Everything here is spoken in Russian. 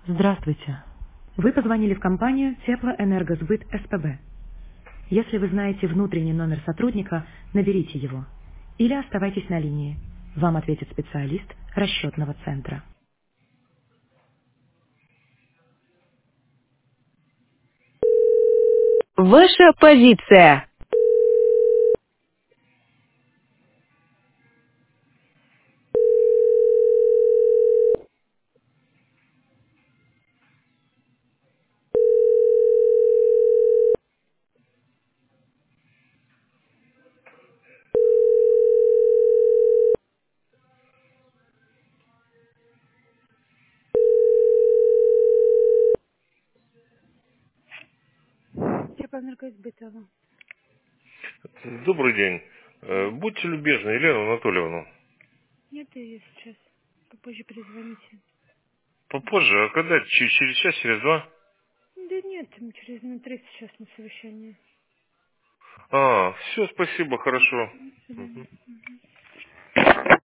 Здравствуйте. Вы позвонили в компанию Теплоэнергосбыт СПБ. Если вы знаете внутренний номер сотрудника, наберите его. Или оставайтесь на линии. Вам ответит специалист расчетного центра. Ваша позиция. Теплоэнергосбытова. Добрый день. Будьте любезны, Елена Анатольевна. Нет ее сейчас. Попозже перезвоните. Попозже, а когда? Через час, через два? Да нет, мы через минут 30 сейчас на совещании. Все, спасибо, хорошо. До свидания.